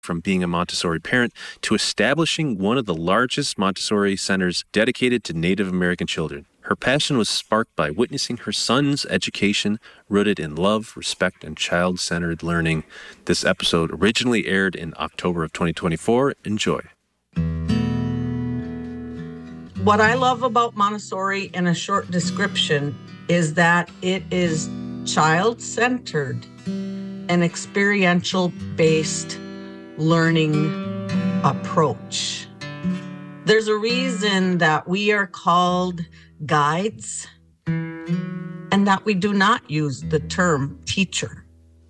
from being a Montessori parent to establishing one of the largest Montessori centers dedicated to Native American children. Her passion was sparked by witnessing her son's education rooted in love, respect, and child-centered learning. This episode originally aired in October of 2024. Enjoy. What I love about Montessori in a short description is that it is child-centered and experiential-based learning approach. There's a reason that we are called guides and that we do not use the term teacher.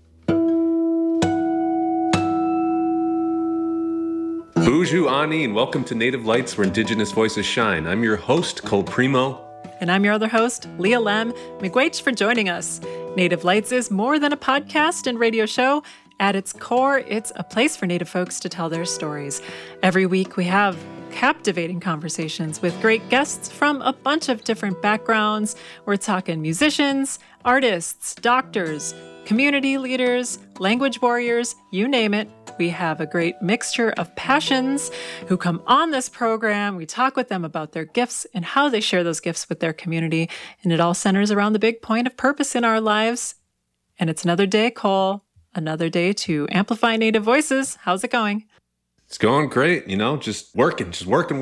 Bonjour, Ani, and welcome to Native Lights, where Indigenous voices shine. I'm your host, Cole Primo. And I'm your other host, Leah Lem. Miigwech for joining us. Native Lights is more than a podcast and radio show. At its core, it's a place for Native folks to tell their stories. Every week, we have captivating conversations with great guests from a bunch of different backgrounds. We're talking musicians, artists, doctors, community leaders, language warriors, you name it. We have a great mixture of passions who come on this program. We talk with them about their gifts and how they share those gifts with their community. And it all centers around the big point of purpose in our lives. And it's another day, Cole. Another day to amplify Native voices. How's it going? It's going great, just working,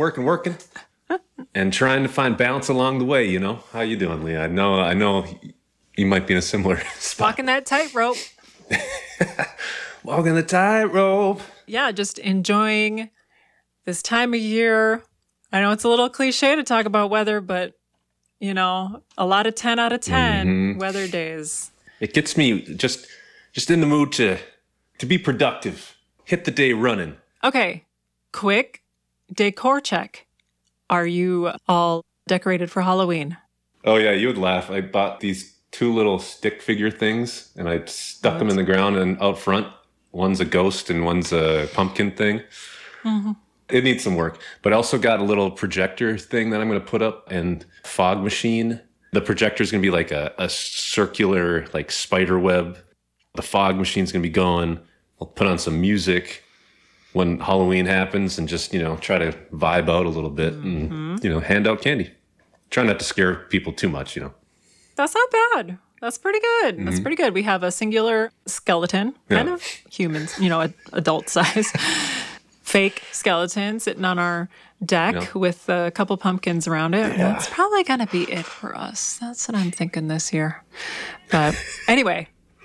and trying to find balance along the way, How you doing, Leah? I know you might be in a similar spot. Walking that tightrope. Walking the tightrope. Yeah, just enjoying this time of year. I know it's a little cliche to talk about weather, but, a lot of 10 out of 10 weather days. It gets me just in the mood to be productive. Hit the day running. Okay, quick decor check. Are you all decorated for Halloween? Oh, yeah, you would laugh. I bought these two little stick figure things, and I stuck them in the ground and out front. One's a ghost and one's a pumpkin thing. Mm-hmm. It needs some work. But I also got a little projector thing that I'm going to put up and fog machine. The projector is going to be like a circular spider web. The fog machine's going to be going. I'll put on some music when Halloween happens and just, try to vibe out a little bit and, hand out candy. Try not to scare people too much, That's not bad. That's pretty good. Mm-hmm. That's pretty good. We have a singular skeleton, kind of humans, adult size, fake skeleton sitting on our deck with a couple pumpkins around it. Yeah. That's probably going to be it for us. That's what I'm thinking this year. But Anyway,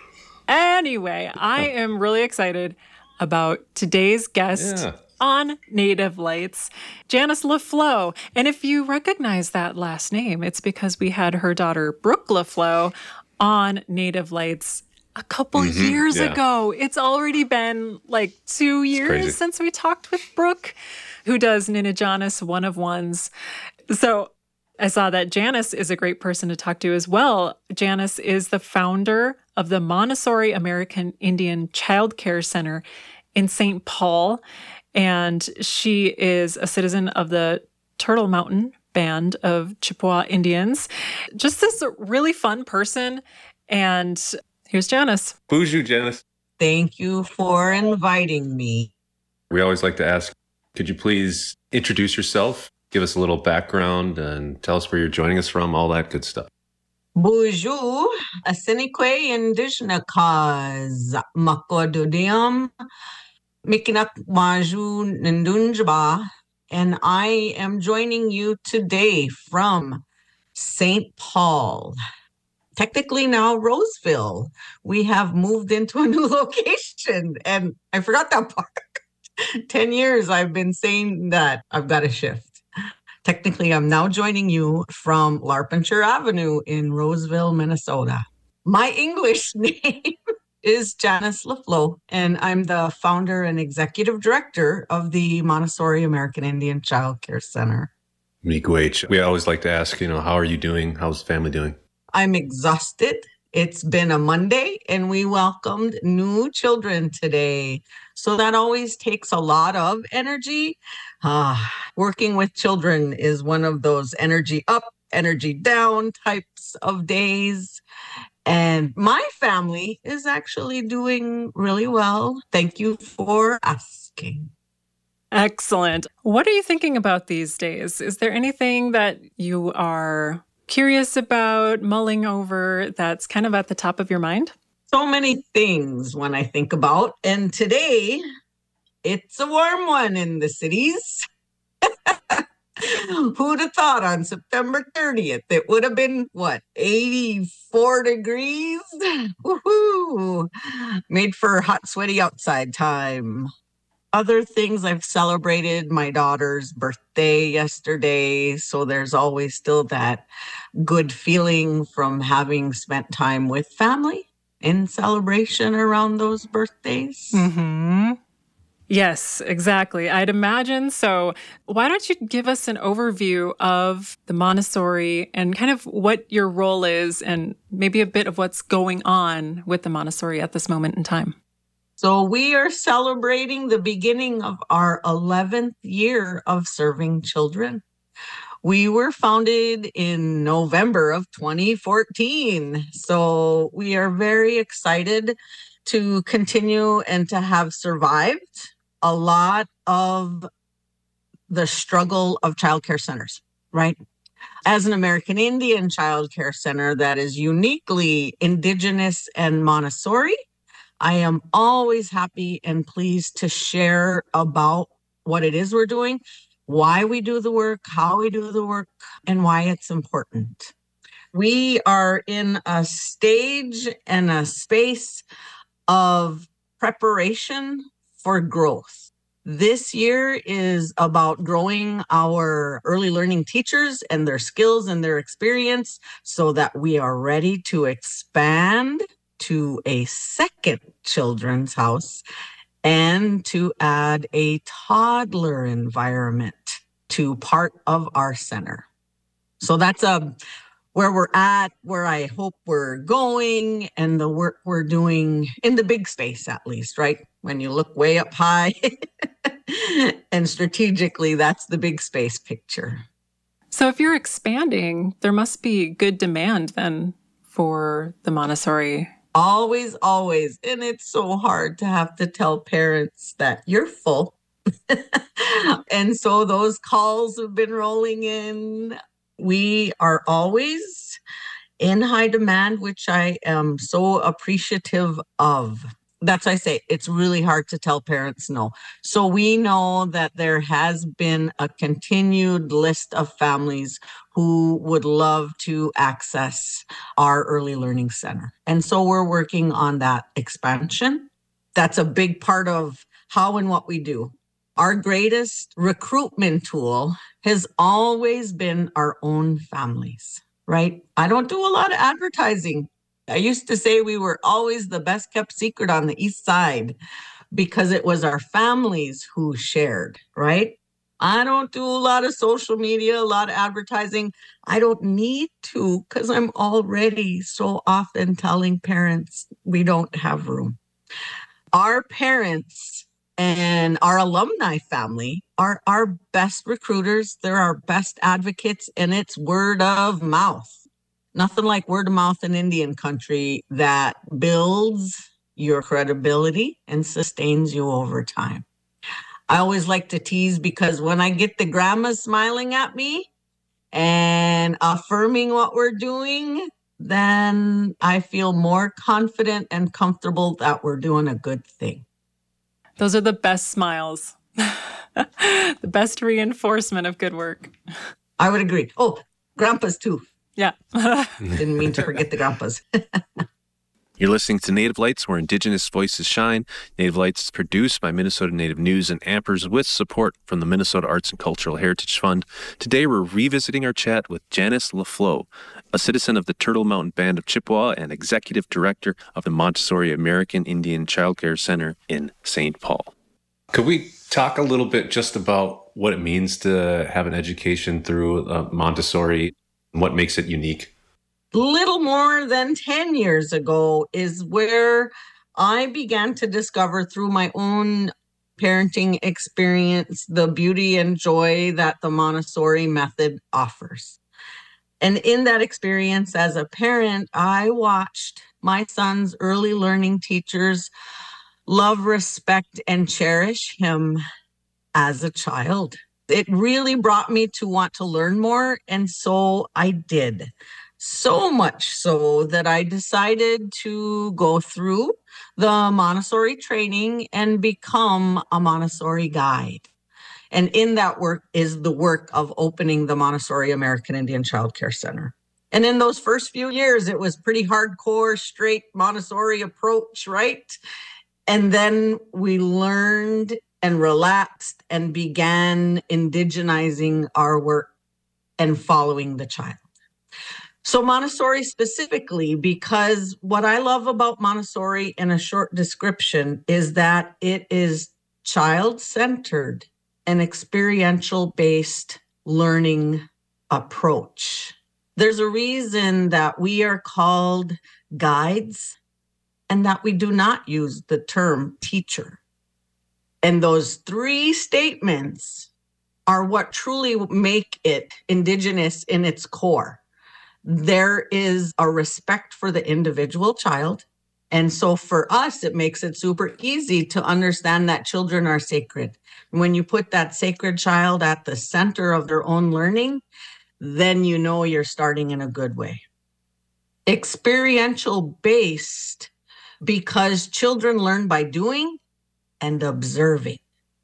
I am really excited about today's guest on Native Lights, Janice LaFlo. And if you recognize that last name, it's because we had her daughter, Brooke LaFlo, on Native Lights a couple years ago. It's already been 2 years since we talked with Brooke, who does Ninajanis One of Ones. So I saw that Janice is a great person to talk to as well. Janice is the founder of the Montessori American Indian Child Care Center in St. Paul, and she is a citizen of the Turtle Mountain Band of Chippewa Indians. Just this really fun person, and here's Janice. Bonjour, Janice. Thank you for inviting me. We always like to ask, could you please introduce yourself? Give us a little background and tell us where you're joining us from, all that good stuff. Bonjour, Asinique Indigena Kaz Makodudium Mikinak Maju Ndunjaba, and I am joining you today from St. Paul. Technically now Roseville. We have moved into a new location, and I forgot that part. 10 years I've been saying that I've got to shift. Technically, I'm now joining you from Larpenteur Avenue in Roseville, Minnesota. My English name is Janice LaFlo, and I'm the founder and executive director of the Montessori American Indian Child Care Center. Miigwech. We always like to ask, how are you doing? How's the family doing? I'm exhausted. It's been a Monday, and we welcomed new children today. So that always takes a lot of energy. Working with children is one of those energy up, energy down types of days. And my family is actually doing really well. Thank you for asking. Excellent. What are you thinking about these days? Is there anything that you are curious about, mulling over, that's kind of at the top of your mind? So many things when I think about. And today, it's a warm one in the cities. Who'd have thought on September 30th, it would have been, 84 degrees? Woohoo! Made for hot, sweaty outside time. Other things, I've celebrated my daughter's birthday yesterday, so there's always still that good feeling from having spent time with family in celebration around those birthdays. Mm-hmm. Yes, exactly. I'd imagine. So why don't you give us an overview of the Montessori and kind of what your role is and maybe a bit of what's going on with the Montessori at this moment in time? So we are celebrating the beginning of our 11th year of serving children. We were founded in November of 2014. So we are very excited to continue and to have survived a lot of the struggle of childcare centers, right? As an American Indian childcare center that is uniquely Indigenous and Montessori, I am always happy and pleased to share about what it is we're doing, why we do the work, how we do the work, and why it's important. We are in a stage and a space of preparation for growth. This year is about growing our early learning teachers and their skills and their experience so that we are ready to expand to a second children's house and to add a toddler environment to part of our center. So that's where we're at, where I hope we're going, and the work we're doing in the big space, at least, right? When you look way up high and strategically, that's the big space picture. So if you're expanding, there must be good demand then for the Montessori. Always, always. And it's so hard to have to tell parents that you're full. And so those calls have been rolling in. We are always in high demand, which I am so appreciative of. That's why I say it's really hard to tell parents no. So we know that there has been a continued list of families who would love to access our early learning center. And so we're working on that expansion. That's a big part of how and what we do. Our greatest recruitment tool has always been our own families, right? I don't do a lot of advertising. I used to say we were always the best kept secret on the East Side because it was our families who shared, right? I don't do a lot of social media, a lot of advertising. I don't need to because I'm already so often telling parents we don't have room. Our parents and our alumni family are our best recruiters. They're our best advocates, and it's word of mouth. Nothing like word of mouth in Indian country that builds your credibility and sustains you over time. I always like to tease because when I get the grandma smiling at me and affirming what we're doing, then I feel more confident and comfortable that we're doing a good thing. Those are the best smiles. The best reinforcement of good work. I would agree. Oh, grandpas too. Yeah. Didn't mean to forget the grandpas. You're listening to Native Lights, where Indigenous voices shine. Native Lights is produced by Minnesota Native News and Ampers with support from the Minnesota Arts and Cultural Heritage Fund. Today, we're revisiting our chat with Janice LaFleur, a citizen of the Turtle Mountain Band of Chippewa and executive director of the Montessori American Indian Childcare Center in St. Paul. Could we talk a little bit just about what it means to have an education through Montessori and what makes it unique? Little more than 10 years ago is where I began to discover through my own parenting experience the beauty and joy that the Montessori method offers. And in that experience as a parent, I watched my son's early learning teachers love, respect, and cherish him as a child. It really brought me to want to learn more. And so I did. So much so that I decided to go through the Montessori training and become a Montessori guide. And in that work is the work of opening the Montessori American Indian Child Care Center. And in those first few years, it was pretty hardcore, straight Montessori approach, right? And then we learned and relaxed and began indigenizing our work and following the child. So Montessori specifically, because what I love about Montessori in a short description is that it is child-centered and experiential-based learning approach. There's a reason that we are called guides and that we do not use the term teacher. And those three statements are what truly make it Indigenous in its core. There is a respect for the individual child. And so for us, it makes it super easy to understand that children are sacred. When you put that sacred child at the center of their own learning, then you know you're starting in a good way. Experiential based, because children learn by doing and observing.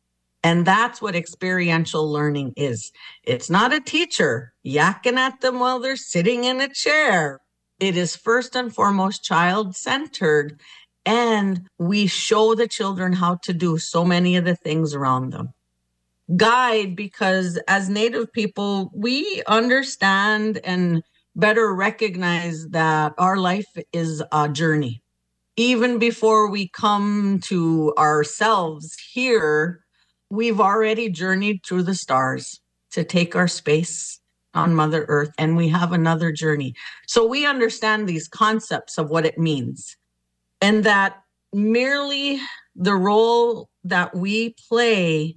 And that's what experiential learning is. It's not a teacher yakking at them while they're sitting in a chair. It is first and foremost child-centered, and we show the children how to do so many of the things around them. Guide, because as Native people, we understand and better recognize that our life is a journey. Even before we come to ourselves here, we've already journeyed through the stars to take our space on Mother Earth, and we have another journey. So we understand these concepts of what it means, and that merely the role that we play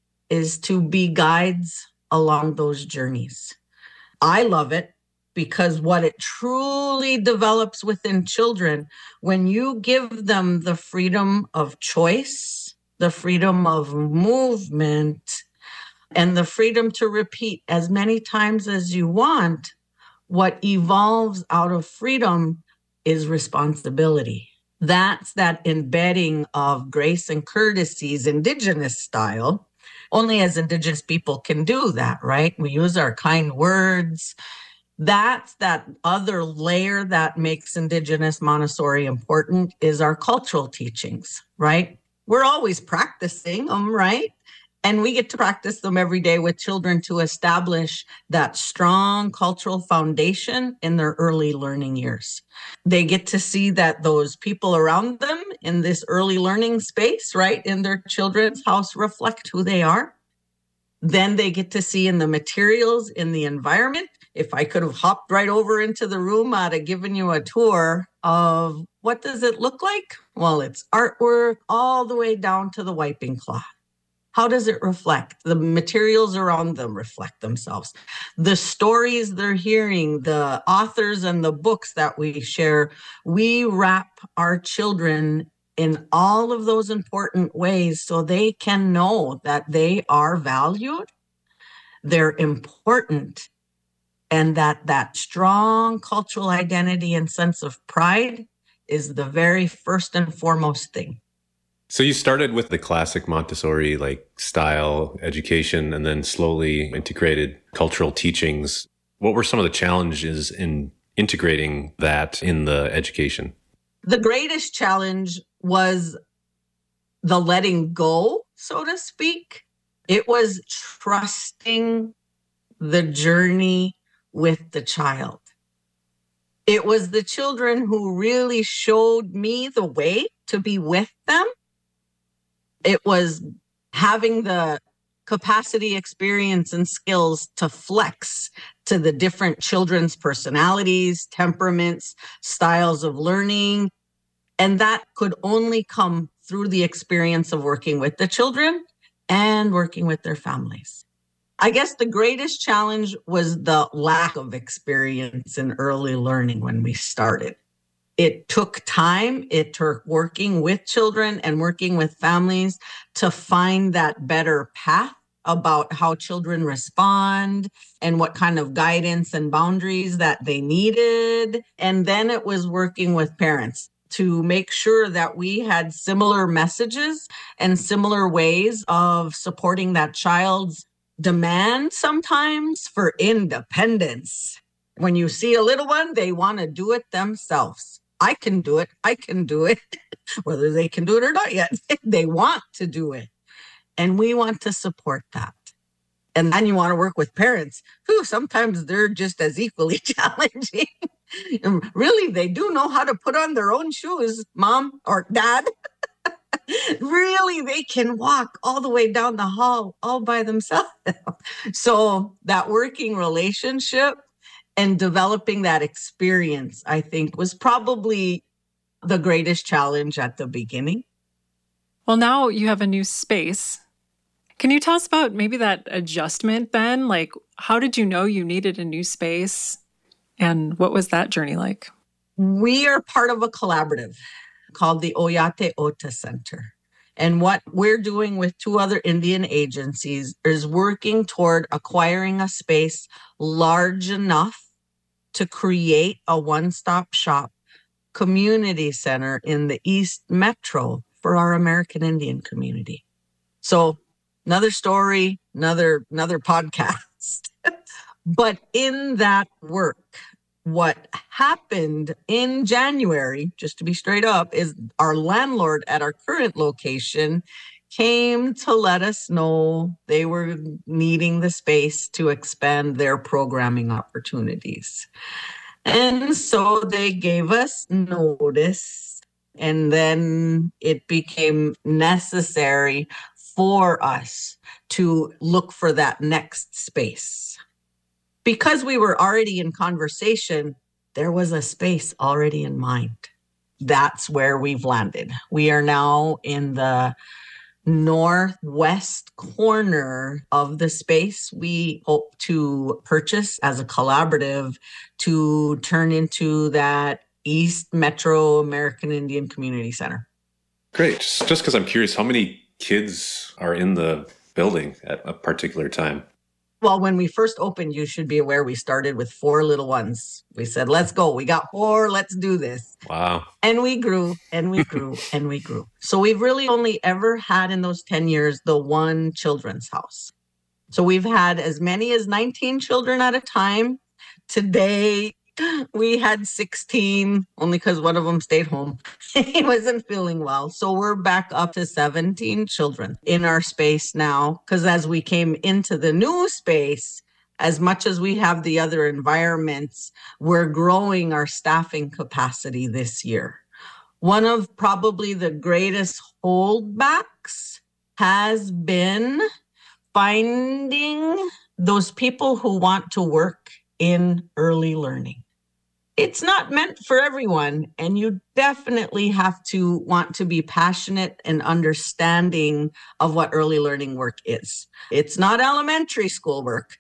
is to be guides along those journeys. I love it because what it truly develops within children, when you give them the freedom of choice, the freedom of movement, and the freedom to repeat as many times as you want, what evolves out of freedom is responsibility. That's that embedding of grace and courtesies, Indigenous style. Only as Indigenous people can do that, right? We use our kind words. That's that other layer that makes Indigenous Montessori important is our cultural teachings, right? We're always practicing them, right? And we get to practice them every day with children to establish that strong cultural foundation in their early learning years. They get to see that those people around them in this early learning space, right, in their children's house reflect who they are. Then they get to see in the materials, in the environment. If I could have hopped right over into the room, I'd have given you a tour of what does it look like? Well, it's artwork all the way down to the wiping cloth. How does it reflect? The materials around them reflect themselves. The stories they're hearing, the authors and the books that we share, we wrap our children in all of those important ways so they can know that they are valued, they're important, and that strong cultural identity and sense of pride is the very first and foremost thing. So you started with the classic Montessori style education and then slowly integrated cultural teachings. What were some of the challenges in integrating that in the education? The greatest challenge was the letting go, so to speak. It was trusting the journey with the child. It was the children who really showed me the way to be with them. It was having the capacity, experience, and skills to flex to the different children's personalities, temperaments, styles of learning. And that could only come through the experience of working with the children and working with their families. I guess the greatest challenge was the lack of experience in early learning when we started. It took time. It took working with children and working with families to find that better path about how children respond and what kind of guidance and boundaries that they needed. And then it was working with parents to make sure that we had similar messages and similar ways of supporting that child's demand sometimes for independence. When you see a little one, they want to do it themselves. I can do it. I can do it. Whether they can do it or not yet, they want to do it. And we want to support that. And then you want to work with parents who sometimes they're just as equally challenging. Really, they do know how to put on their own shoes, mom or dad. Really, they can walk all the way down the hall all by themselves. So that working relationship and developing that experience, I think, was probably the greatest challenge at the beginning. Well, now you have a new space. Can you tell us about maybe that adjustment then? Like, how did you know you needed a new space? And what was that journey like? We are part of a collaborative called the Oyate Ota Center. And what we're doing with 2 other Indian agencies is working toward acquiring a space large enough to create a one-stop shop community center in the East Metro for our American Indian community. So another story, another podcast. But in that work, what happened in January, just to be straight up, is our landlord at our current location came to let us know they were needing the space to expand their programming opportunities. And so they gave us notice, and then it became necessary for us to look for that next space. Because we were already in conversation, there was a space already in mind. That's where we've landed. We are now in the northwest corner of the space we hope to purchase as a collaborative to turn into that East Metro American Indian Community Center. Great. Just because I'm curious, how many kids are in the building at a particular time? Well, when we first opened, you should be aware we started with 4 little ones. We said, let's go. We got 4. Let's do this. Wow. And we grew and we grew and we grew. So we've really only ever had in those 10 years the one children's house. So we've had as many as 19 children at a time. Today, we had 16, only because one of them stayed home. He wasn't feeling well. So we're back up to 17 children in our space now. Because as we came into the new space, as much as we have the other environments, we're growing our staffing capacity this year. One of probably the greatest holdbacks has been finding those people who want to work in early learning. It's not meant for everyone, and you definitely have to want to be passionate and understanding of what early learning work is. It's not elementary school work.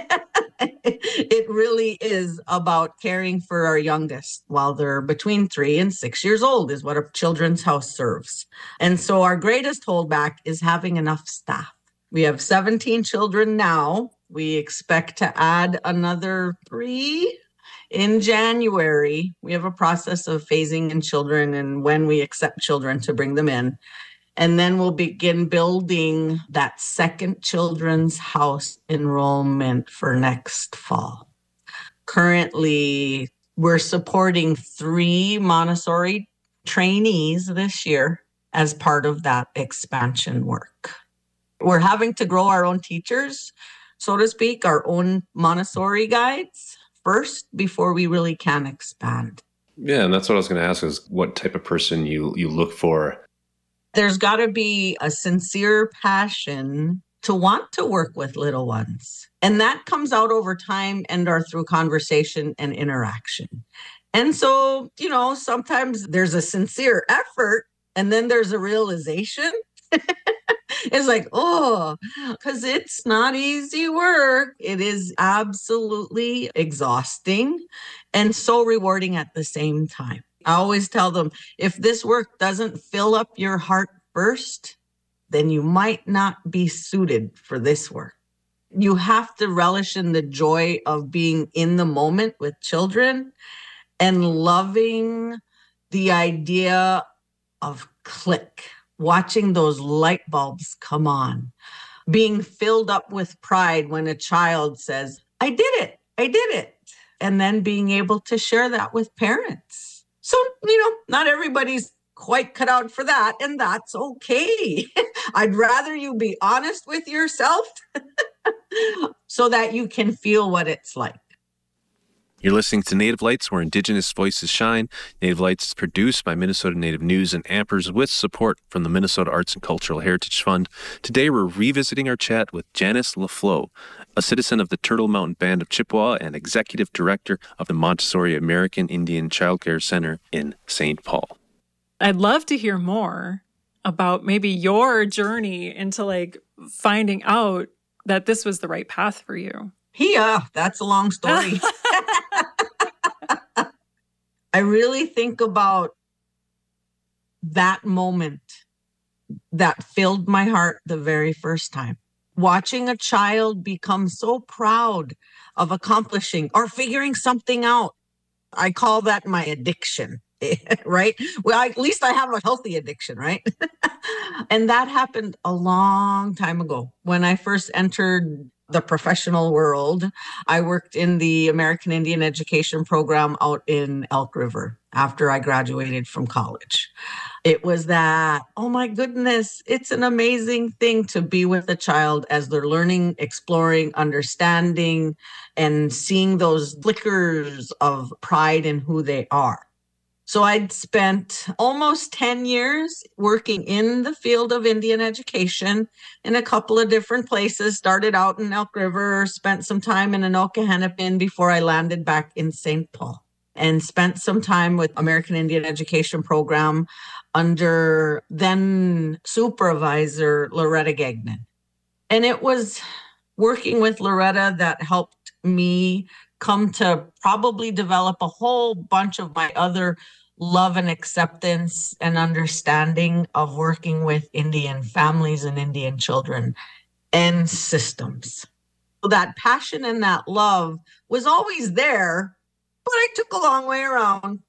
It really is about caring for our youngest while they're between 3 and 6 years old is what a children's house serves. And so our greatest holdback is having enough staff. We have 17 children now. We expect to add another 3 in January. We have a process of phasing in children and when we accept children to bring them in. And then we'll begin building that second children's house enrollment for next fall. Currently, we're supporting 3 Montessori trainees this year as part of that expansion work. We're having to grow our own teachers, so to speak, our own Montessori guides first before we really can expand. Yeah, and that's what I was going to ask is what type of person you look for. There's got to be a sincere passion to want to work with little ones. And that comes out over time and or through conversation and interaction. And so, sometimes there's a sincere effort and then there's a realization It's like, oh, because it's not easy work. It is absolutely exhausting and so rewarding at the same time. I always tell them, if this work doesn't fill up your heart first, then you might not be suited for this work. You have to relish in the joy of being in the moment with children and loving the idea of click, watching those light bulbs come on, being filled up with pride when a child says, I did it. And then being able to share that with parents. So, not everybody's quite cut out for that, and that's okay. I'd rather you be honest with yourself so that you can feel what it's like. You're listening to Native Lights, where Indigenous voices shine. Native Lights is produced by Minnesota Native News and Ampers with support from the Minnesota Arts and Cultural Heritage Fund. Today, we're revisiting our chat with Janice LaFleur, a citizen of the Turtle Mountain Band of Chippewa and executive director of the Montessori American Indian Child Care Center in St. Paul. I'd love to hear more about maybe your journey into finding out that this was the right path for you. Yeah, that's a long story. I really think about that moment that filled my heart the very first time. Watching a child become so proud of accomplishing or figuring something out. I call that my addiction, right? Well, at least I have a healthy addiction, right? And that happened a long time ago when I first entered the professional world. I worked in the American Indian Education Program out in Elk River after I graduated from college. It was that, oh my goodness, it's an amazing thing to be with a child as they're learning, exploring, understanding, and seeing those flickers of pride in who they are. So I'd spent almost 10 years working in the field of Indian education in a couple of different places. Started out in Elk River, spent some time in Anoka Hennepin before I landed back in St. Paul, and spent some time with American Indian Education Program under then supervisor Loretta Gagnon. And it was working with Loretta that helped me come to probably develop a whole bunch of my other love and acceptance and understanding of working with Indian families and Indian children and systems. So that passion and that love was always there, but I took a long way around,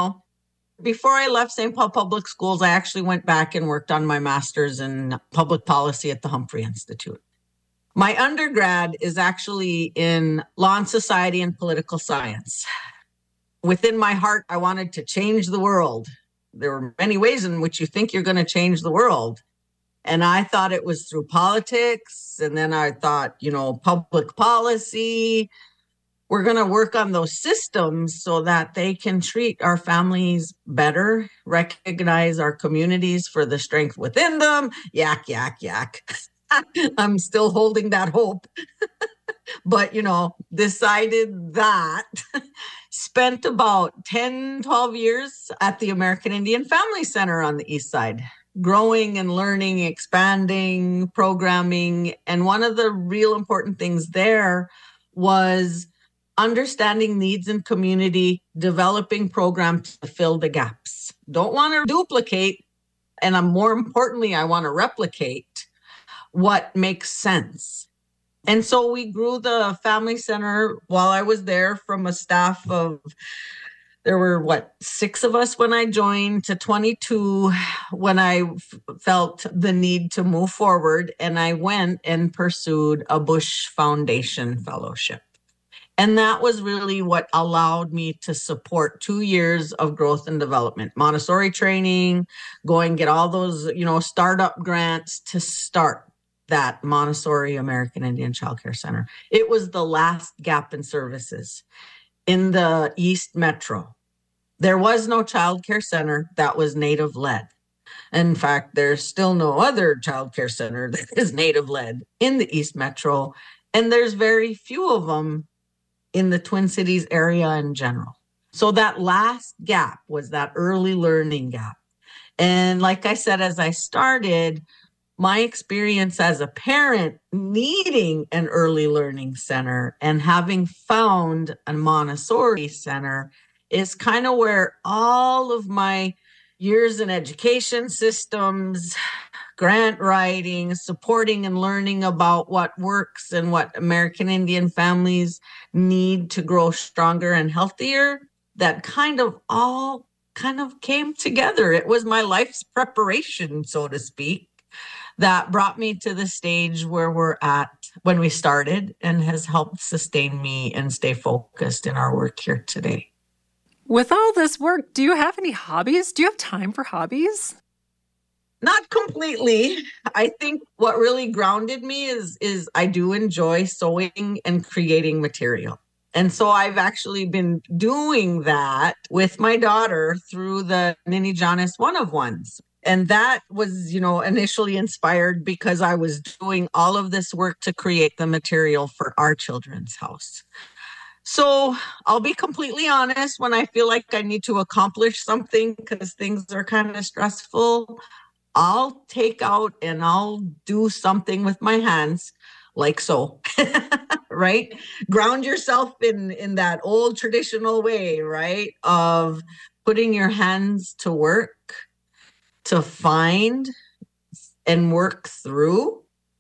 Before I left St. Paul Public Schools, I actually went back and worked on my master's in public policy at the Humphrey Institute. My undergrad is actually in law and society and political science. Within my heart, I wanted to change the world. There were many ways in which you think you're going to change the world. And I thought it was through politics. And then I thought, public policy. We're going to work on those systems so that they can treat our families better, recognize our communities for the strength within them. Yak, yak, yak. I'm still holding that hope. But, decided that. Spent about 10, 12 years at the American Indian Family Center on the East Side, growing and learning, expanding, programming. And one of the real important things there was understanding needs in community, developing programs to fill the gaps. Don't want to duplicate, and more importantly, I want to replicate what makes sense. And so we grew the family center while I was there from a staff of, there were 6 of us when I joined, to 22 when I felt the need to move forward. And I went and pursued a Bush Foundation fellowship. And that was really what allowed me to support 2 years of growth and development, Montessori training, get all those, startup grants to start that Montessori American Indian Child Care Center. It was the last gap in services in the East Metro. There was no child care center that was Native led. In fact, there's still no other child care center that is Native led in the East Metro. And there's very few of them in the Twin Cities area in general. So that last gap was that early learning gap. And like I said, as I started, my experience as a parent needing an early learning center and having found a Montessori center is kind of where all of my years in education systems, grant writing, supporting and learning about what works and what American Indian families need to grow stronger and healthier, that kind of all came together. It was my life's preparation, so to speak, that brought me to the stage where we're at when we started and has helped sustain me and stay focused in our work here today. With all this work, do you have any hobbies? Do you have time for hobbies? Not completely. I think what really grounded me is I do enjoy sewing and creating material. And so I've actually been doing that with my daughter through the Ninijanis One of Ones. And that was, initially inspired because I was doing all of this work to create the material for our children's house. So I'll be completely honest, when I feel like I need to accomplish something because things are kind of stressful, I'll take out and I'll do something with my hands, like so, right? Ground yourself in that old traditional way, right? Of putting your hands to work, to find and work through,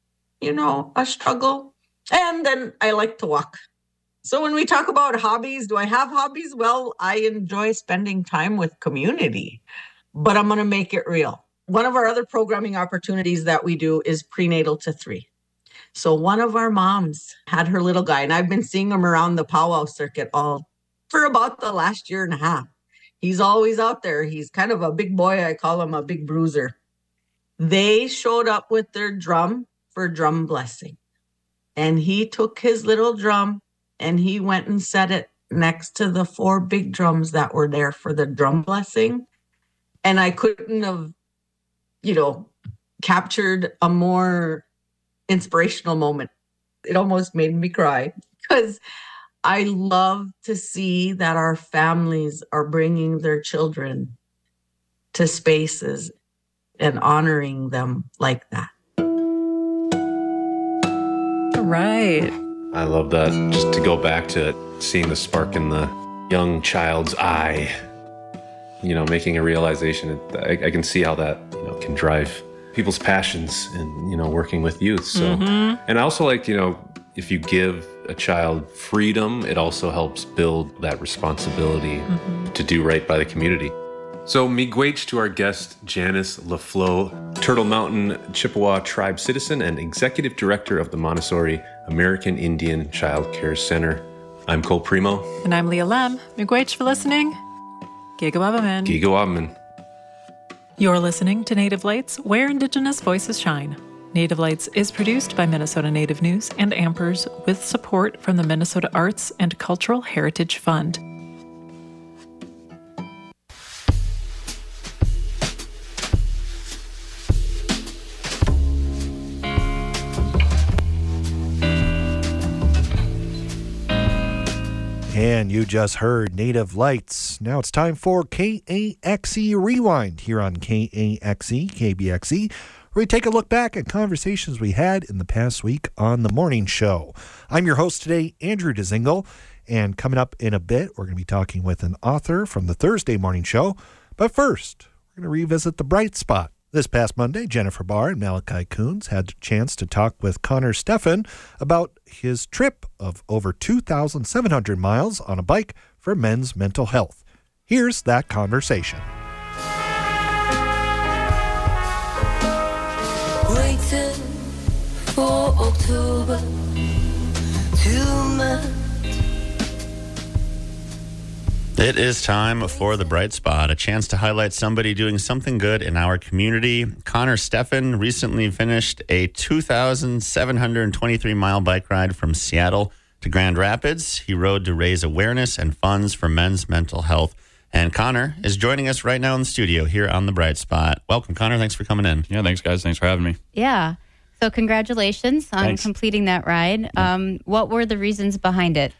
a struggle. And then I like to walk. So when we talk about hobbies, do I have hobbies? Well, I enjoy spending time with community, but I'm going to make it real. One of our other programming opportunities that we do is prenatal to 3. So one of our moms had her little guy, and I've been seeing him around the powwow circuit for about the last year and a half. He's always out there. He's kind of a big boy. I call him a big bruiser. They showed up with their drum for drum blessing. And he took his little drum and he went and set it next to the 4 big drums that were there for the drum blessing. And I couldn't have captured a more inspirational moment. It almost made me cry because I love to see that our families are bringing their children to spaces and honoring them like that. Right. I love that. Just to go back to seeing the spark in the young child's eye, making a realization. I can see how that can drive people's passions and working with youth. So, And I also like if you give a child freedom, it also helps build that responsibility to do right by the community. So miigwech to our guest, Janice LaFleur, Turtle Mountain Chippewa Tribe citizen and executive director of the Montessori American Indian Child Care Center. I'm Cole Primo. And I'm Leah Lem. Miigwech for listening. Gigawabaman. Gigawabaman. You're listening to Native Lights, where Indigenous voices shine. Native Lights is produced by Minnesota Native News and Ampers with support from the Minnesota Arts and Cultural Heritage Fund. And you just heard Native Lights. Now it's time for KAXE Rewind here on KAXE, KBXE, where we take a look back at conversations we had in the past week on the morning show. I'm your host today, Andrew Dzingel, and coming up in a bit, we're going to be talking with an author from the Thursday morning show. But first, we're going to revisit the bright spot. This past Monday, Jennifer Barr and Malachi Coons had a chance to talk with Connor Steffen about his trip of over 2,700 miles on a bike for men's mental health. Here's that conversation. Waiting for October to melt. It is time for the Bright Spot, a chance to highlight somebody doing something good in our community. Connor Steffen recently finished a 2,723-mile bike ride from Seattle to Grand Rapids. He rode to raise awareness and funds for men's mental health. And Connor is joining us right now in the studio here on the Bright Spot. Welcome, Connor. Thanks for coming in. Yeah, thanks, guys. Thanks for having me. Yeah. So congratulations on completing that ride. What were the reasons behind it?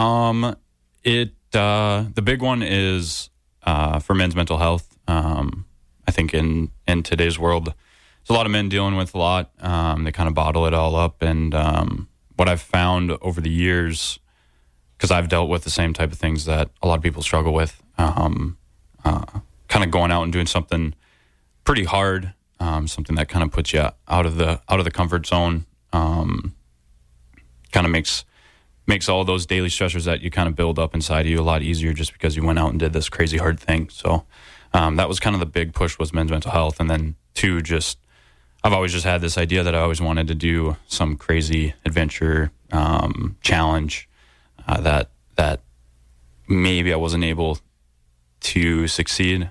The big one is for men's mental health. I think in today's world, a lot of men dealing with a lot. They kind of bottle it all up. And what I've found over the years, because I've dealt with the same type of things that a lot of people struggle with, kind of going out and doing something pretty hard, something that kind of puts you out of the comfort zone, kind of makes all those daily stressors that you kind of build up inside of you a lot easier just because you went out and did this crazy hard thing. So that was kind of the big push, was men's mental health. And then two, just I've always just had this idea that I always wanted to do some crazy adventure challenge that maybe I wasn't able to succeed.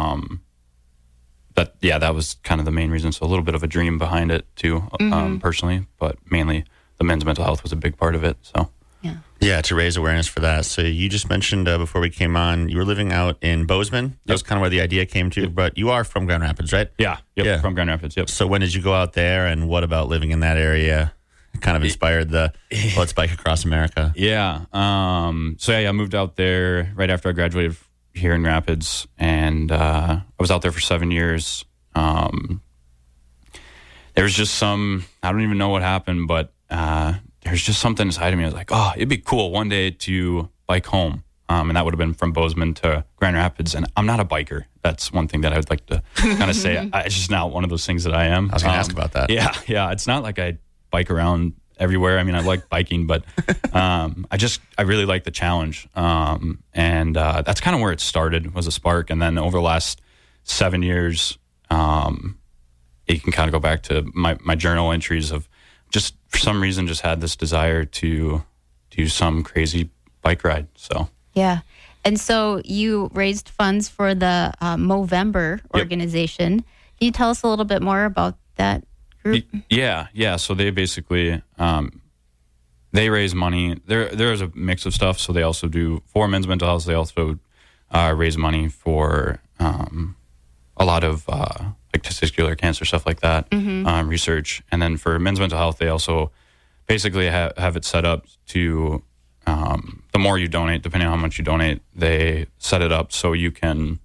But yeah, that was kind of the main reason. So a little bit of a dream behind it too, personally, but mainly the men's mental health was a big part of it. So yeah, to raise awareness for that. So you just mentioned before we came on, you were living out in Bozeman. That was kind of where the idea came to. But you are from Grand Rapids, right? Yeah, from Grand Rapids. Yep. So when did you go out there, and what about living in that area kind of inspired the Let's Bike Across America? Yeah. So I moved out there right after I graduated here in Rapids, and I was out there for 7 years. There was just I don't even know what happened, but there's just something inside of me. I was like, oh, it'd be cool one day to bike home. And that would have been from Bozeman to Grand Rapids. And I'm not a biker. That's one thing that I would like to kind of say. It's just not one of those things that I am. I was going to ask about that. Yeah. It's not like I bike around everywhere. I mean, I like biking, but I really like the challenge. And that's kind of where it started, was a spark. And then over the last 7 years, you can kind of go back to my journal entries of just for some reason just had this desire to do some crazy bike ride. So yeah. And so you raised funds for the Movember organization. Can you tell us a little bit more about that group? Yeah. So they basically they raise money. There's a mix of stuff. So they also do for men's mental health. They also raise money for a lot of like testicular cancer, stuff like that, research. And then for men's mental health, they also basically have it set up to, the more you donate, depending on how much you donate, they set it up so you can,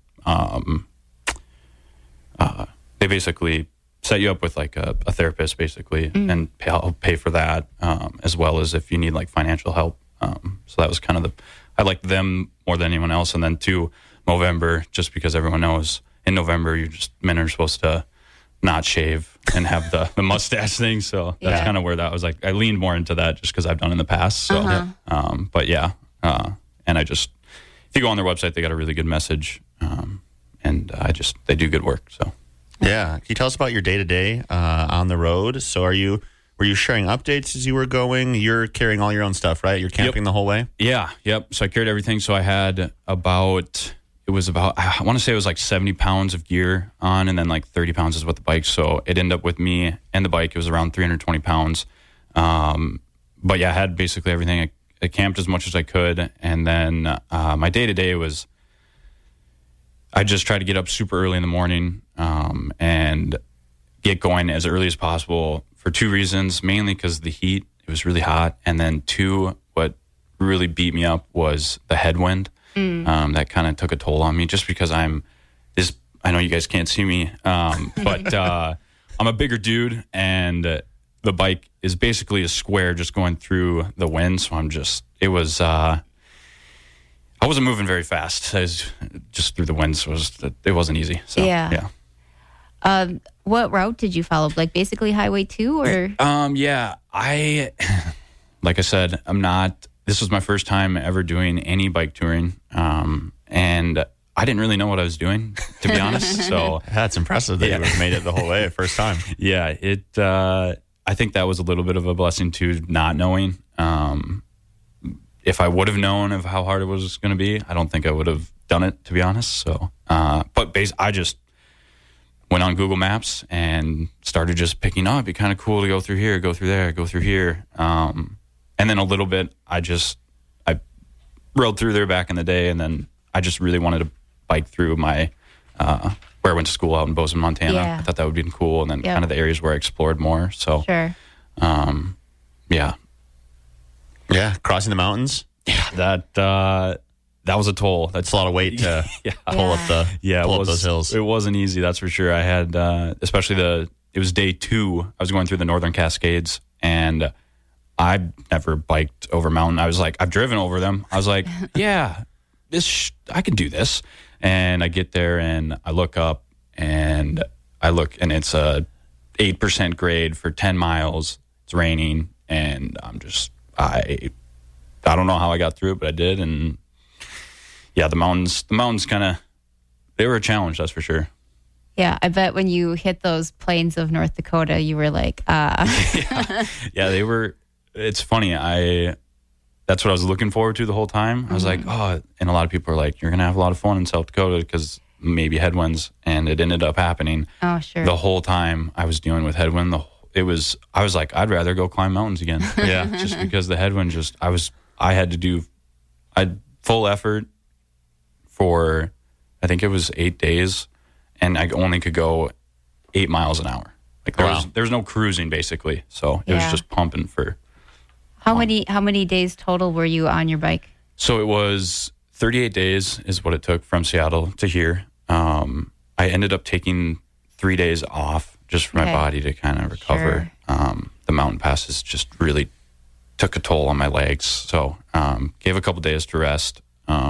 they basically set you up with like a therapist, basically, and pay for that, as well as if you need like financial help. So that was kind of I liked them more than anyone else. And then two, Movember, just because everyone knows in November, men are supposed to not shave and have the mustache thing. So that's kind of where that was like, I leaned more into that just because I've done in the past. So, but yeah. And if you go on their website, they got a really good message. And they do good work. So, yeah. Can you tell us about your day to day on the road? So were you sharing updates as you were going? You're carrying all your own stuff, right? You're camping the whole way? Yeah. Yep. So I carried everything. So I had I want to say it was like 70 pounds of gear on, and then like 30 pounds is with the bike. So it ended up with me and the bike, it was around 320 pounds. But yeah, I had basically everything. I camped as much as I could. And then my day to day was, I just tried to get up super early in the morning and get going as early as possible for two reasons, mainly because of the heat. It was really hot. And then two, what really beat me up was the headwind. That kind of took a toll on me just because I know you guys can't see me, but I'm a bigger dude, and the bike is basically a square just going through the wind. So I wasn't moving very fast. I was just through the wind. So it wasn't easy. So, yeah. What route did you follow? Like basically Highway 2 or? Yeah, like I said, this was my first time ever doing any bike touring. And I didn't really know what I was doing, to be honest. So that's impressive that you made it the whole way first time. Yeah, I think that was a little bit of a blessing too, not knowing. If I would have known of how hard it was going to be, I don't think I would have done it, to be honest. So, but I just went on Google Maps and started just picking up. It'd be kind of cool to go through here, go through there, go through here. And then a little bit, I rode through there back in the day, and then I just really wanted to bike through my where I went to school out in Bozeman, Montana. Yeah. I thought that would be cool, and then kind of the areas where I explored more. So, sure. Yeah, crossing the mountains. Yeah, that was a toll. That's a lot of weight to pull up those hills. It wasn't easy, that's for sure. I had, especially it was day 2. I was going through the Northern Cascades, and I've never biked over a mountain. I was like, I've driven over them. I was like, yeah, I can do this. And I get there, and I look up, and it's a 8% grade for 10 miles. It's raining, and I'm just, I don't know how I got through it, but I did. And yeah, the mountains kind of, they were a challenge, that's for sure. Yeah, I bet when you hit those plains of North Dakota, you were like, yeah, they were. It's funny. That's what I was looking forward to the whole time. I was like, oh, and a lot of people are like, you're going to have a lot of fun in South Dakota because maybe headwinds. And it ended up happening. Oh, sure. The whole time I was dealing with headwind, I was like, I'd rather go climb mountains again. Yeah. Just because the headwind I had full effort for, I think it was 8 days, and I only could go 8 miles an hour. Like there was no cruising basically. So it was just pumping for. How many days total were you on your bike? So it was 38 days is what it took from Seattle to here. I ended up taking 3 days off just for my body to kind of recover. Sure. The mountain passes just really took a toll on my legs. So gave a couple days to rest.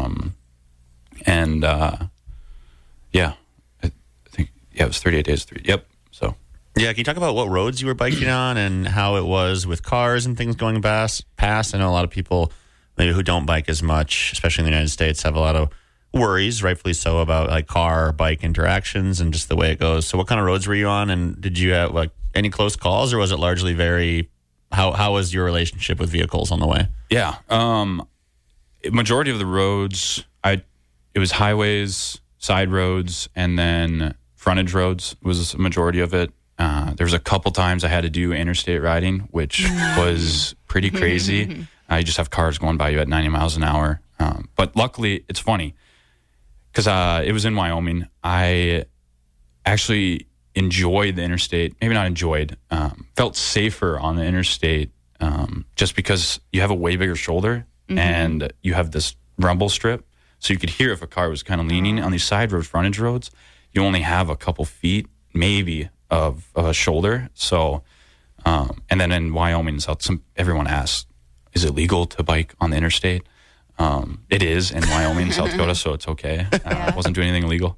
I think it was 38 days. Yep. So. Yeah, can you talk about what roads you were biking on and how it was with cars and things going past? I know a lot of people maybe who don't bike as much, especially in the United States, have a lot of worries, rightfully so, about like car-bike interactions and just the way it goes. So what kind of roads were you on, and did you have like any close calls, or was it largely how was your relationship with vehicles on the way? Yeah. Majority of the roads, it was highways, side roads, and then frontage roads was a majority of it. There was a couple times I had to do interstate riding, which was pretty crazy. You just have cars going by you at 90 miles an hour. But luckily, it's funny because it was in Wyoming. I actually enjoyed the interstate. Maybe not enjoyed. Felt safer on the interstate just because you have a way bigger shoulder and you have this rumble strip. So you could hear if a car was kind of leaning. On these side road frontage roads, you only have a couple feet, maybe, of a shoulder. So, and then in Wyoming, everyone asks, is it legal to bike on the interstate? It is in Wyoming, South Dakota, so it's okay. I wasn't doing anything illegal.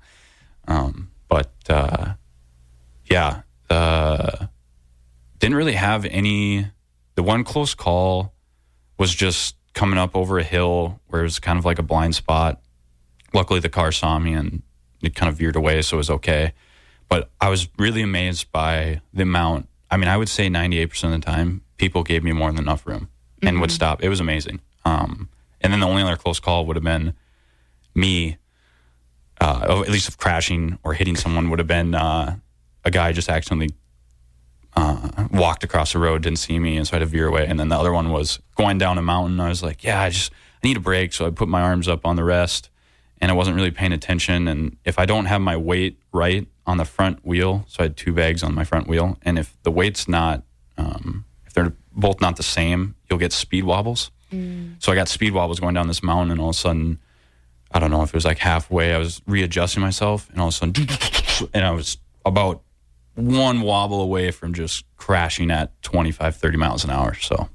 Didn't really have any. The one close call was just coming up over a hill where it was kind of like a blind spot. Luckily, the car saw me and it kind of veered away, so it was okay. But I was really amazed by the amount. I mean, I would say 98% of the time, people gave me more than enough room and would stop. It was amazing. And then the only other close call would have been me, at least of crashing or hitting someone, would have been a guy just accidentally walked across the road, didn't see me, and so I had to veer away. And then the other one was going down a mountain. I was like, I need a break. So I put my arms up on the rest, and I wasn't really paying attention. And if I don't have my weight right on the front wheel, so I had 2 bags on my front wheel, and if the weight's not, if they're both not the same, you'll get speed wobbles. So I got speed wobbles going down this mountain, and all of a sudden, I don't know if it was like halfway, I was readjusting myself, and all of a sudden, and I was about one wobble away from just crashing at 25, 30 miles an hour. So.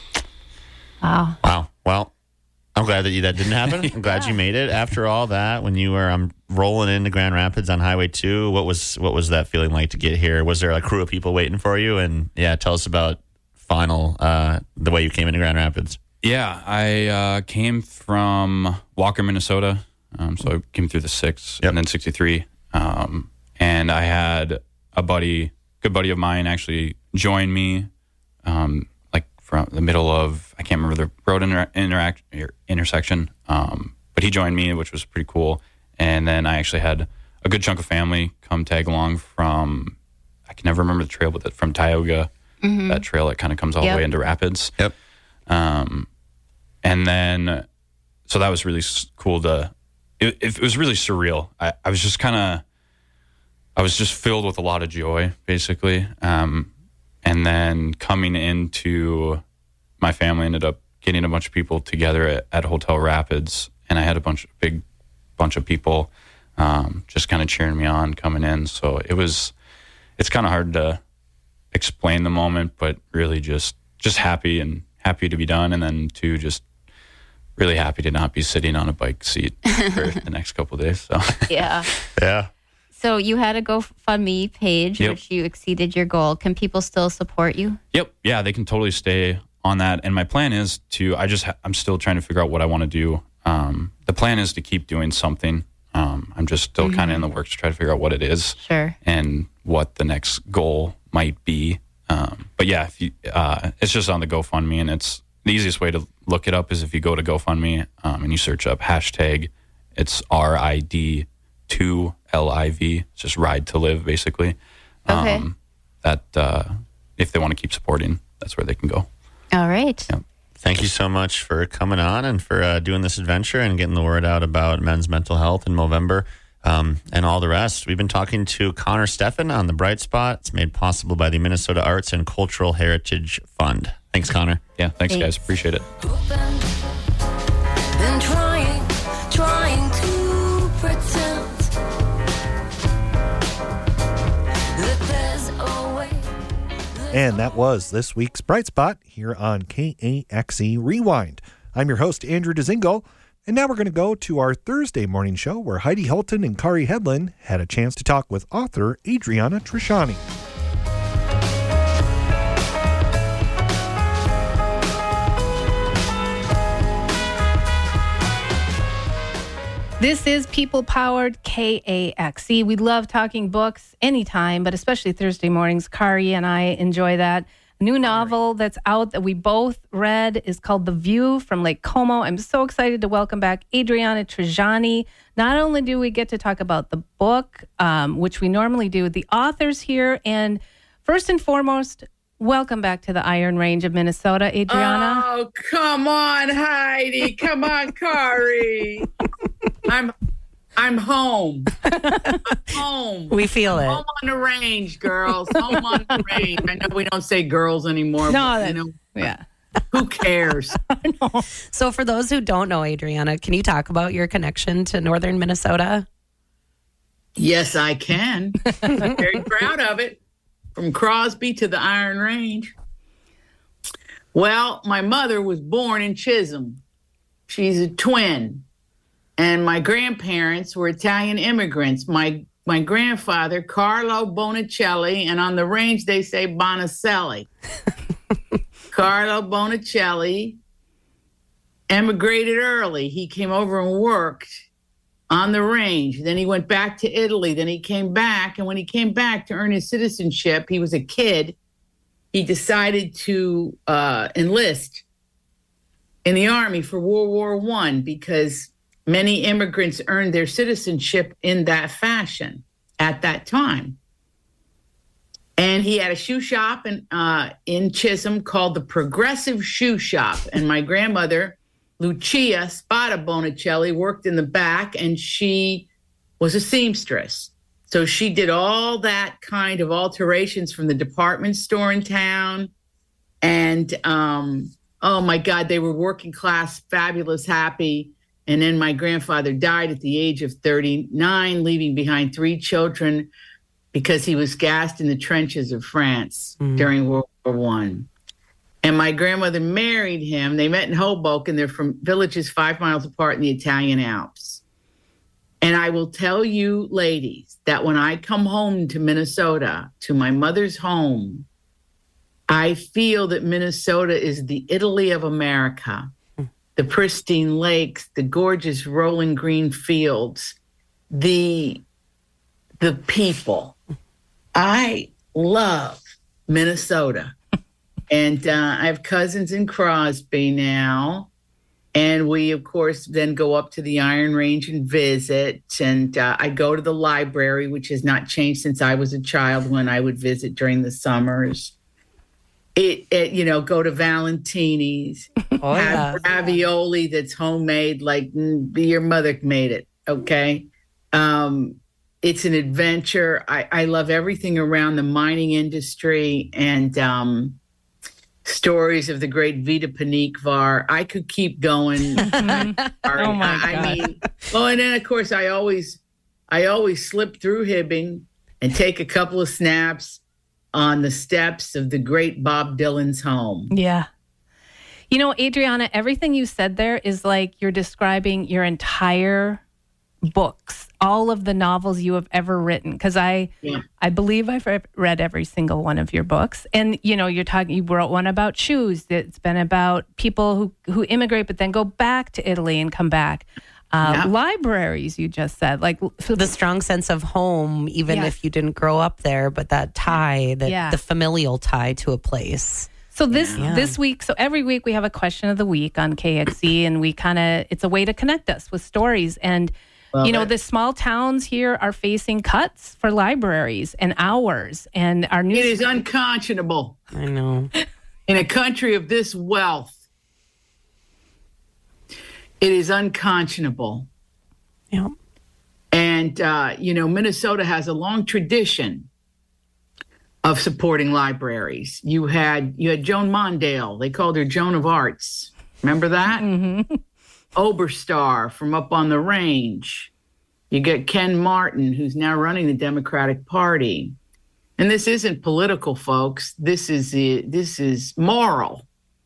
Wow. Well, I'm glad that didn't happen. I'm glad you made it. After all that, when you were rolling into Grand Rapids on Highway 2, what was that feeling like to get here? Was there a crew of people waiting for you? And tell us about the way you came into Grand Rapids. Yeah, I came from Walker, Minnesota. So I came through the 6 and then 63. And I had a good buddy of mine actually join me, like from the middle of, I can't remember the road intersection. But he joined me, which was pretty cool. And then I actually had a good chunk of family come tag along from, I can never remember the trail, but from Tioga, that trail that kind of comes all the way into Rapids. Yep. And then, so that was really cool it was really surreal. I was just filled with a lot of joy, basically. And then coming into, my family ended up getting a bunch of people together at Hotel Rapids, and I had a big bunch of people just kind of cheering me on coming in. So it's it's kind of hard to explain the moment, but really just happy to be done. And then to just really happy to not be sitting on a bike seat for the next couple of days. So Yeah. Yeah. So you had a GoFundMe page, Yep. which you exceeded your goal. Can people still support you? Yep. Yeah, they can totally stay on that. And my plan is to, I'm still trying to figure out what I want to do. The plan is to keep doing something. I'm just still kind of in the works to try to figure out what it is. Sure. And what the next goal might be. But yeah, if you, it's just on the GoFundMe, and it's the easiest way to look it up is if you go to GoFundMe and you search up hashtag, it's RID2LIV. It's just Ride to Live, basically. Okay. That if they want to keep supporting, that's where they can go. All right. Yeah. Thank you so much for coming on and for doing this adventure and getting the word out about men's mental health in Movember and all the rest. We've been talking to Connor Steffen on The Bright Spot. It's made possible by the Minnesota Arts and Cultural Heritage Fund. Thanks, Connor. Yeah, thanks guys. Appreciate it. Been trying to pretend that there's a way. And that was this week's Bright Spot here on KAXE Rewind. I'm your host, Andrew Dzingel, and now we're going to go to our Thursday morning show where Heidi Hilton and Kari Hedlund had a chance to talk with author Adriana Trishani. This is people-powered KAXE. We love talking books anytime, but especially Thursday mornings. Kari and I enjoy that. A new novel that's out that we both read is called The View from Lake Como. I'm so excited to welcome back Adriana Trishani. Not only do we get to talk about the book, which we normally do with the authors here, and first and foremost, welcome back to the Iron Range of Minnesota, Adriana. Oh, come on, Heidi. Come on, Kari. I'm home. I'm home. We feel it. Home on the range, girls. Home on the range. I know we don't say girls anymore. No, but, yeah. Who cares? So for those who don't know, Adriana, can you talk about your connection to northern Minnesota? Yes, I can. I'm very proud of it. From Crosby to the Iron Range. Well, my mother was born in Chisholm. She's a twin. And my grandparents were Italian immigrants. My grandfather, Carlo Bonicelli, and on the range they say Bonicelli. Carlo Bonicelli emigrated early. He came over and worked on the range. Then he went back to Italy. Then he came back. And when he came back to earn his citizenship, he was a kid. He decided to enlist in the Army for World War I because many immigrants earned their citizenship in that fashion at that time. And he had a shoe shop in Chisholm called the Progressive Shoe Shop. And my grandmother, Lucia Spada Bonicelli, worked in the back, and she was a seamstress. So she did all that kind of alterations from the department store in town. And, oh my God, they were working class, fabulous, happy. And then my grandfather died at the age of 39, leaving behind 3 children because he was gassed in the trenches of France during World War I. And my grandmother married him. They met in Hoboken. They're from villages 5 miles apart in the Italian Alps. And I will tell you, ladies, that when I come home to Minnesota, to my mother's home, I feel that Minnesota is the Italy of America. The pristine lakes, the gorgeous rolling green fields, the people. I love Minnesota. And I have cousins in Crosby now. And we, of course, then go up to the Iron Range and visit. And I go to the library, which has not changed since I was a child when I would visit during the summers. Go to Valentini's, have ravioli that's homemade, like your mother made it, okay? It's an adventure. I love everything around the mining industry and stories of the great Vita Panikvar. I could keep going. Oh my God. I mean, and then of course I always slip through Hibbing and take a couple of snaps on the steps of the great Bob Dylan's home. Yeah. You know, Adriana, everything you said there is like you're describing your entire books, all of the novels you have ever written. Because I believe I've read every single one of your books. And, you know, you wrote one about shoes. It's been about people who immigrate but then go back to Italy and come back. Libraries, you just said, like the strong sense of home, even if you didn't grow up there, but that tie, the familial tie to a place. So this week, so every week we have a question of the week on KXE, and it's a way to connect us with stories. And, the small towns here are facing cuts for libraries and hours. And it is unconscionable. I know. In a country of this wealth, it is unconscionable. Yeah. And, Minnesota has a long tradition of supporting libraries. You had Joan Mondale. They called her Joan of Arts. Remember that? Mm-hmm. Oberstar from up on the range. You get Ken Martin, who's now running the Democratic Party. And this isn't political, folks. This is moral.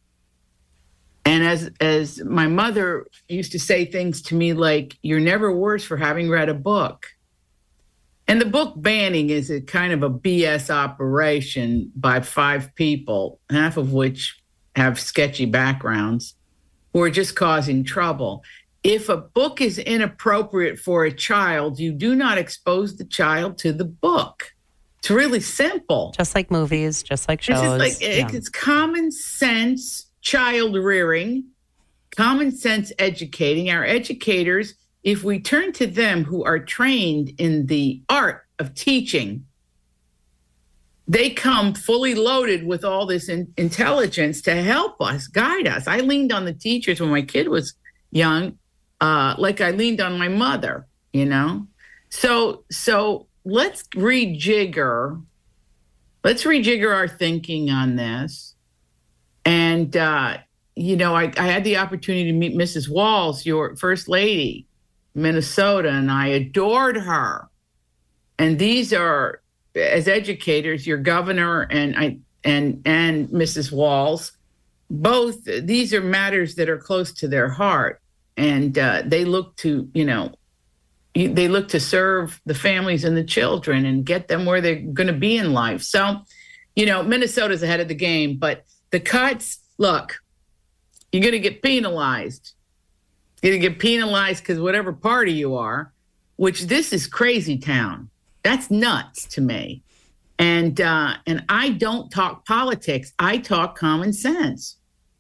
And as my mother used to say things to me like, "You're never worse for having read a book." And the book banning is a kind of a BS operation by 5 people, half of which have sketchy backgrounds, who are just causing trouble. If a book is inappropriate for a child, you do not expose the child to the book. It's really simple. Just like movies, just like shows. It's common sense child rearing, common sense educating. Our educators, if we turn to them who are trained in the art of teaching, they come fully loaded with all this intelligence to help us, guide us. I leaned on the teachers when my kid was young, like I leaned on my mother, So let's rejigger our thinking on this. And, I had the opportunity to meet Mrs. Walls, your first lady, Minnesota, and I adored her. And these are, as educators, your governor and Mrs. Walls, both, these are matters that are close to their heart. And they look to, they look to serve the families and the children and get them where they're going to be in life. So, Minnesota's ahead of the game, but the cuts, look, you're going to get penalized. You're going to get penalized because whatever party you are, which this is crazy town. That's nuts to me. And I don't talk politics. I talk common sense.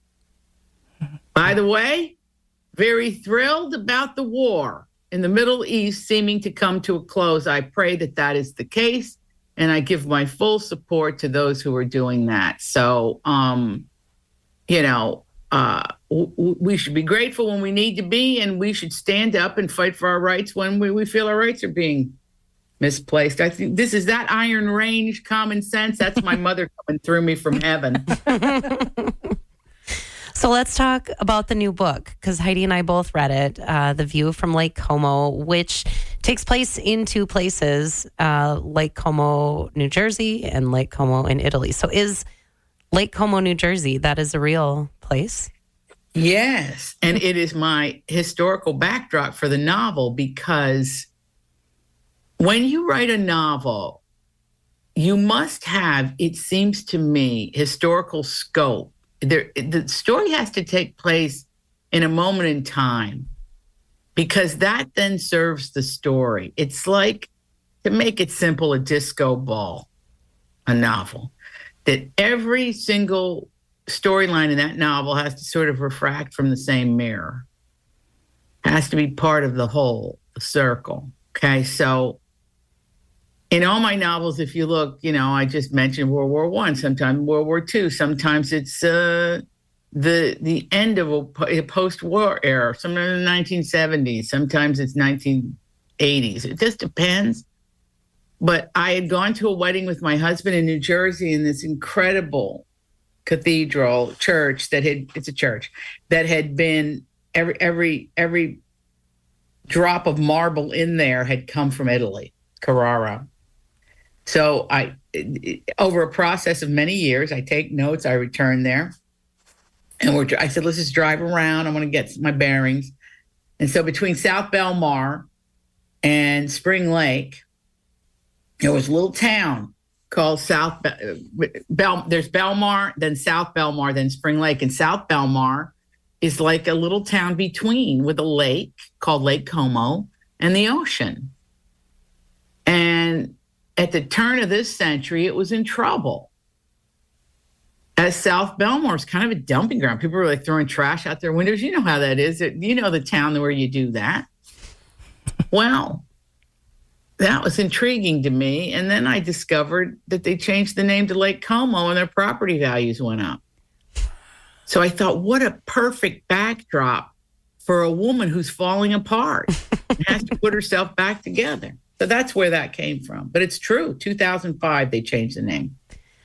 By the way, very thrilled about the war in the Middle East seeming to come to a close. I pray that is the case, and I give my full support to those who are doing that. So, we should be grateful when we need to be, and we should stand up and fight for our rights when we feel our rights are being misplaced. I think this is that Iron Range common sense. That's my mother coming through me from heaven. So let's talk about the new book, because Heidi and I both read it, The View from Lake Como, which takes place in 2 places, Lake Como, New Jersey, and Lake Como in Italy. So is Lake Como, New Jersey, that is a real place? Yes, and it is my historical backdrop for the novel, because when you write a novel, you must have, it seems to me, historical scope. The story has to take place in a moment in time, because that then serves the story. It's like, to make it simple, a disco ball, a novel, that every single storyline in that novel has to sort of refract from the same mirror, has to be part of the whole, the circle. Okay, so in all my novels, if you look, I just mentioned World War I, sometimes World War II, sometimes it's the end of a post-war era, sometimes in the 1970s, sometimes it's 1980s. It just depends. But I had gone to a wedding with my husband in New Jersey in this incredible cathedral church it's a church that had been every drop of marble in there had come from Italy, Carrara. So over a process of many years, I take notes, I return there. And I said, let's just drive around. I want to get my bearings. And so between South Belmar and Spring Lake, there was a little town called South there's Belmar, then South Belmar, then Spring Lake. And South Belmar is like a little town between with a lake called Lake Como and the ocean. And at the turn of this century, it was in trouble. As South Belmar is kind of a dumping ground. People were like throwing trash out their windows. You know how that is. You know the town where you do that. Well, that was intriguing to me. And then I discovered that they changed the name to Lake Como and their property values went up. So I thought, what a perfect backdrop for a woman who's falling apart and has to put herself back together. So that's where that came from. But it's true. 2005, they changed the name.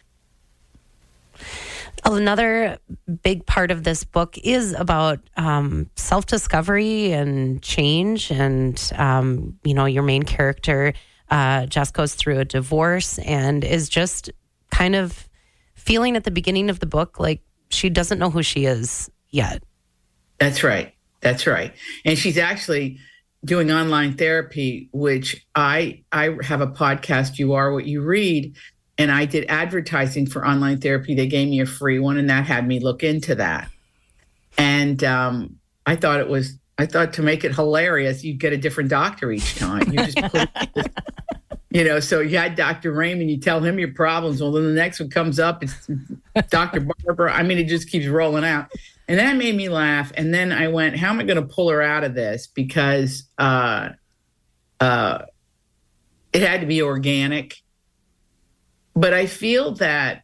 Another big part of this book is about self-discovery and change. And, your main character, Jess, goes through a divorce and is just kind of feeling at the beginning of the book like she doesn't know who she is yet. That's right. That's right. And she's actually doing online therapy, which I have a podcast, You Are What You Read. And I did advertising for online therapy. They gave me a free one, and that had me look into that. And I thought to make it hilarious, you'd get a different doctor each time. You just put, so you had Dr. Raymond, you tell him your problems. Well, then the next one comes up, it's Dr. Barbara. I mean, it just keeps rolling out. And that made me laugh. And then I went, how am I going to pull her out of this? Because it had to be organic. But I feel that,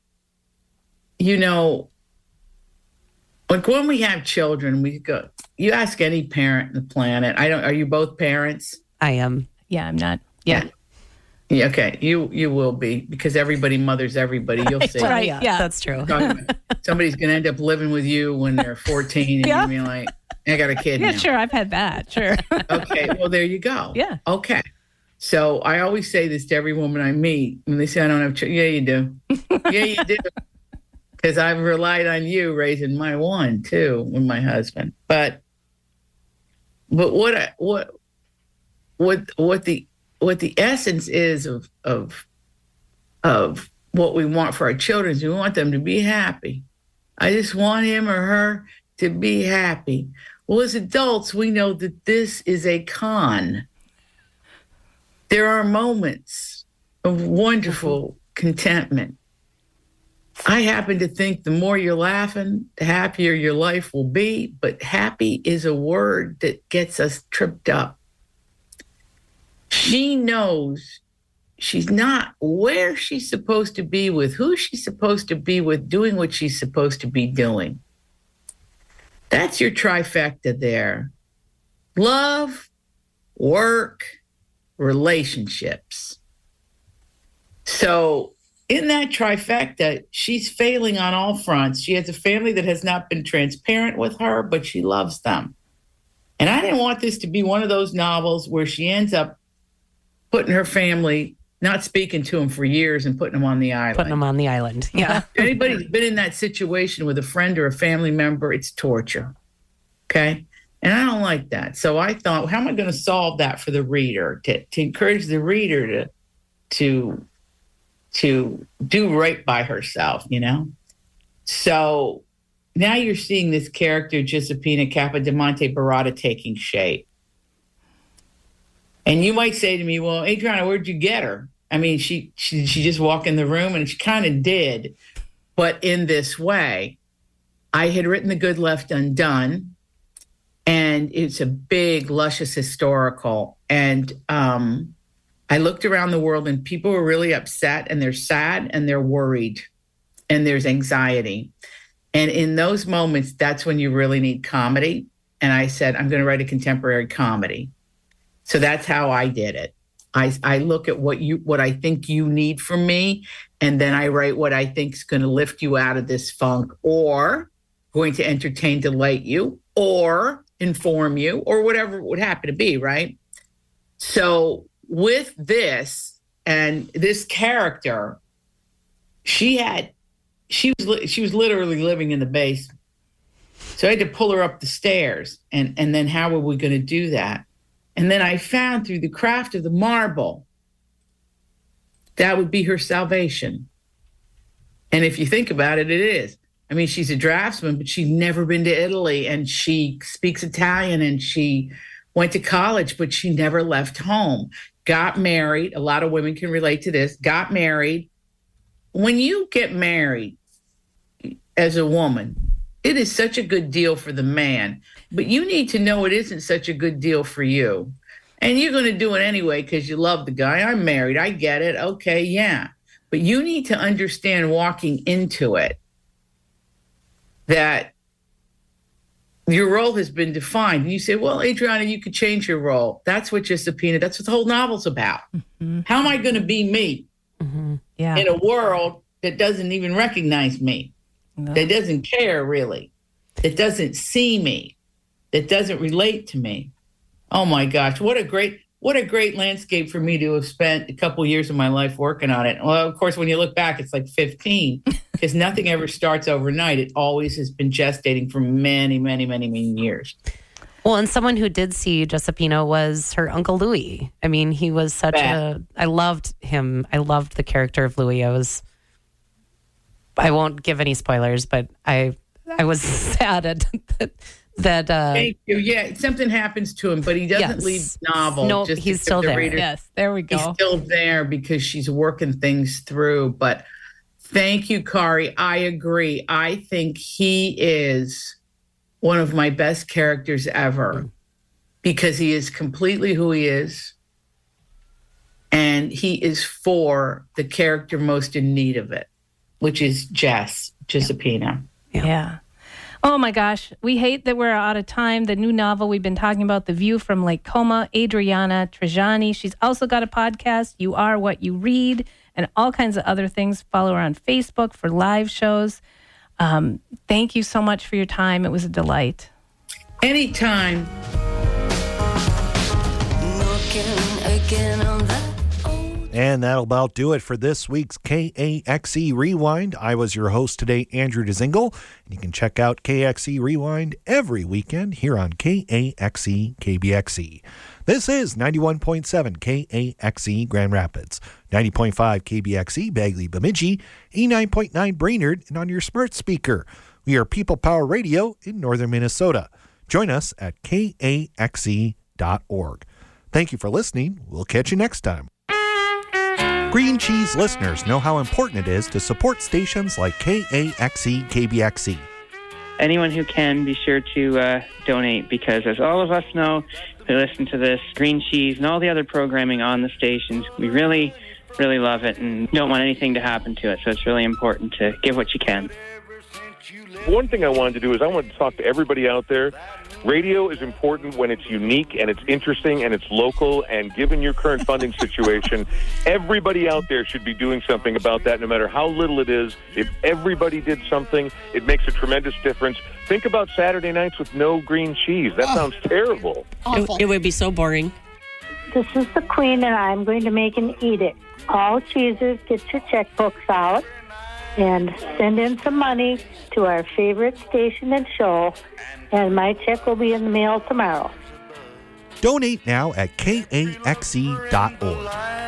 like when we have children, you ask any parent on the planet, are you both parents? I am. Yeah, I'm not. Yeah. Yeah, okay. You will be, because everybody mothers everybody. You'll see. Right, yeah, that's true. Somebody's going to end up living with you when they're 14 and you'll be like, I got a kid now. Yeah, sure. I've had that. Sure. Okay. Well, there you go. Yeah. Okay. So I always say this to every woman I meet when they say I don't have children. Yeah, you do. Yeah, you do. Because I've relied on you raising my one too with my husband. But what the essence is of what we want for our children is we want them to be happy. I just want him or her to be happy. Well, as adults, we know that this is a con. There are moments of wonderful contentment. I happen to think the more you're laughing, the happier your life will be. But happy is a word that gets us tripped up. She knows she's not where she's supposed to be with who she's supposed to be with, doing what she's supposed to be doing. That's your trifecta there. Love, work, relationships. So in that trifecta, she's failing on all fronts. She has a family that has not been transparent with her, but she loves them. And I didn't want this to be one of those novels where she ends up putting her family, not speaking to them for years and putting them on the island. Putting them on the island. Yeah. If anybody's been in that situation with a friend or a family member, it's torture. Okay. And I don't like that. So I thought, how am I going to solve that for the reader, to encourage the reader to do right by herself, So now you're seeing this character, Giuseppina Capodimonte Barada, taking shape. And you might say to me, well, Adriana, where'd you get her? I mean, she just walked in the room, and she kind of did, but in this way. I had written The Good Left Undone, and it's a big, luscious historical. And I looked around the world, and people were really upset, and they're sad, and they're worried, and there's anxiety. And in those moments, that's when you really need comedy. And I said, I'm going to write a contemporary comedy. So that's how I did it. I look at what I think you need from me, and then I write what I think is going to lift you out of this funk, or going to entertain, delight you, or inform you, or whatever it would happen to be, right? So with this, And this character, she was literally living in the basement. So I had to pull her up the stairs. And then how were we going to do that? And then I found through the craft of the marble, that would be her salvation. And if you think about it, it is. I mean, she's a draftsman, but she's never been to Italy, and she speaks Italian, and she went to college, but she never left home. Got married. A lot of women can relate to this. Got married. When you get married as a woman, it is such a good deal for the man, but you need to know it isn't such a good deal for you. And you're going to do it anyway because you love the guy. I'm married. I get it. Okay, yeah. But you need to understand walking into it that your role has been defined. And you say, well, Adriana, you could change your role. That's what Giuseppina, that's what the whole novel's about. Mm-hmm. How am I going to be me in a world that doesn't even recognize me, that doesn't care really, that doesn't see me, that doesn't relate to me? Oh my gosh, what a great landscape for me to have spent a couple years of my life working on it. Well, of course, when you look back, it's like 15, because nothing ever starts overnight. It always has been gestating for many, many, many, many years. Well, and someone who did see Giuseppina was her Uncle Louis. I mean, he was I loved him. I loved the character of Louis. I won't give any spoilers, but I was sad at that. Thank you. Yeah, something happens to him, but he doesn't leave the novel. No, he's still there. Yes, there we go. He's still there because she's working things through. But thank you, Kari. I agree. I think he is one of my best characters ever because he is completely who he is. And he is for the character most in need of it, which is Giuseppina. Yeah. Oh my gosh, we hate that we're out of time. The new novel we've been talking about, The View from Lake Como, Adriana Trigiani. She's also got a podcast, You Are What You Read, and all kinds of other things. Follow her on Facebook for live shows. Thank you so much for your time. It was a delight. Anytime. And that'll about do it for this week's KAXE Rewind. I was your host today, Andrew Dzingel. And you can check out KAXE Rewind every weekend here on KAXE KBXE. This is 91.7 KAXE Grand Rapids, 90.5 KBXE Bagley Bemidji, 89.9 Brainerd, and on your smart speaker. We are People Power Radio in northern Minnesota. Join us at KAXE.org. Thank you for listening. We'll catch you next time. Green Cheese listeners know how important it is to support stations like KAXE KBXE. Anyone who can, be sure to donate, because as all of us know who listen to this, Green Cheese and all the other programming on the stations, we really, really love it and don't want anything to happen to it. So it's really important to give what you can. One thing I wanted to do is I wanted to talk to everybody out there. Radio is important when it's unique and it's interesting and it's local, and given your current funding situation, everybody out there should be doing something about that, no matter how little it is. If everybody did something, it makes a tremendous difference. Think about Saturday nights with no green cheese. That sounds terrible. It would be so boring. This is the Queen, and I'm going to make an edict. All cheesers, get your checkbooks out and send in some money to our favorite station and show, and my check will be in the mail tomorrow. Donate now at KAXE.org.